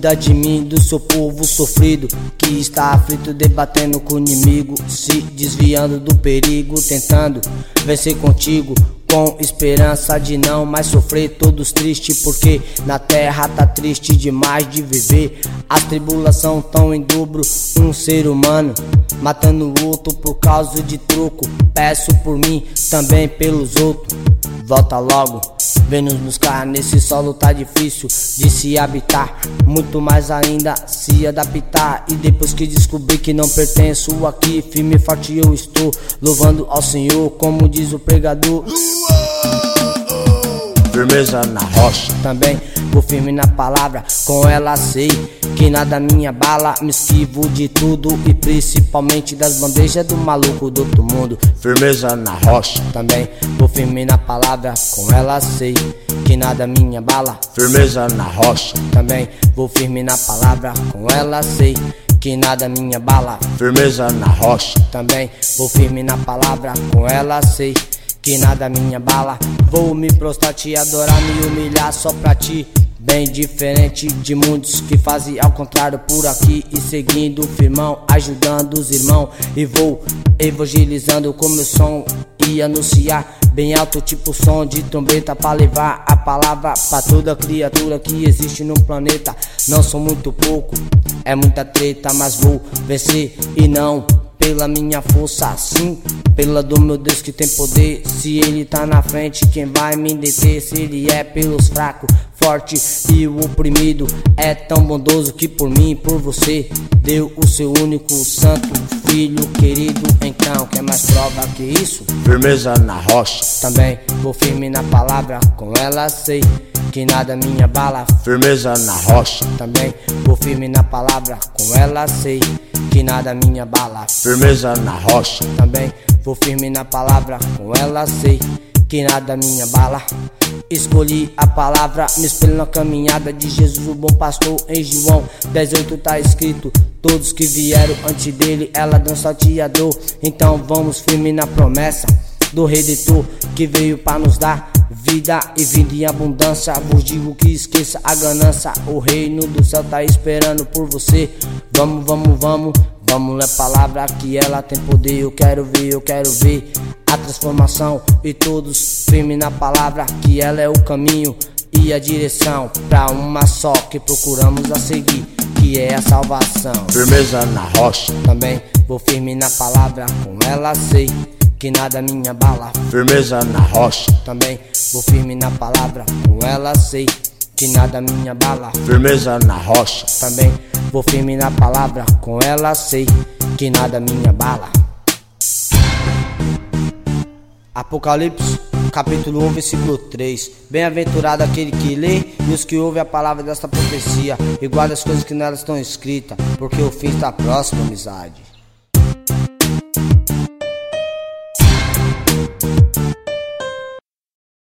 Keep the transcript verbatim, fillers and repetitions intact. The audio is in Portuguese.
Cuida de mim, do seu povo sofrido, que está aflito, debatendo com o inimigo, se desviando do perigo, tentando vencer contigo, com esperança de não mais sofrer, todos tristes, porque na terra tá triste demais de viver. As tribulações tão em dobro, um ser humano matando o outro por causa de troco. Peço por mim, também pelos outros, volta logo, vem nos buscar. Nesse solo tá difícil de se habitar, muito mais ainda se adaptar. E depois que descobri que não pertenço aqui, firme e forte eu estou, louvando ao Senhor, como diz o pregador. Firmeza na rocha, também vou firme na palavra, com ela sei que nada me abala. Me esquivo de tudo e principalmente das bandejas do maluco do outro mundo. Firmeza na rocha, também vou firme na palavra, com ela sei que nada me abala. Firmeza na rocha, também vou firme na palavra, com ela sei que nada me abala. Firmeza na rocha, também vou firme na palavra, com ela sei que nada me abala. Vou me prostrar, te adorar, me humilhar só pra ti, bem diferente de muitos que fazem ao contrário por aqui, e seguindo o firmão, ajudando os irmãos. E vou evangelizando com meu som e anunciar bem alto, tipo som de trombeta, pra levar a palavra pra toda criatura que existe no planeta. Não sou muito pouco, é muita treta, mas vou vencer e não pela minha força, sim pela do meu Deus que tem poder. Se ele tá na frente, quem vai me deter? Se ele é pelos fracos, forte e o oprimido, é tão bondoso que por mim e por você deu o seu único santo filho querido. Então, quer mais prova que isso? Firmeza na rocha, também vou firme na palavra, com ela sei que nada me abala. Firmeza na rocha, também vou firme na palavra, com ela sei que nada me abala. Firmeza na rocha, também vou firme na palavra, com ela sei que nada me abala. Escolhi a palavra, me espelho na caminhada de Jesus, o bom pastor. Em João dez oito tá escrito: todos que vieram antes dele, ela não salteador. Então vamos firme na promessa do Redentor, que veio para nos dar vida e vida em abundância. Vos digo que esqueça a ganância, o reino do céu tá esperando por você. Vamos, vamos, vamos, vamos ler a palavra que ela tem poder. Eu quero ver, eu quero ver a transformação, e todos firme na palavra que ela é o caminho e a direção pra uma só que procuramos a seguir, que é a salvação. Firmeza na rocha, também vou firme na palavra, com ela sei que nada me abala. Firmeza na rocha, também vou firme na palavra, com ela sei que nada me abala. Firmeza na rocha, também vou firme na palavra, com ela sei que nada me abala. Apocalipse, capítulo um, versículo três. Bem-aventurado aquele que lê e os que ouvem a palavra desta profecia e guarda as coisas que nelas estão escritas, porque o fim está próximo, amizade.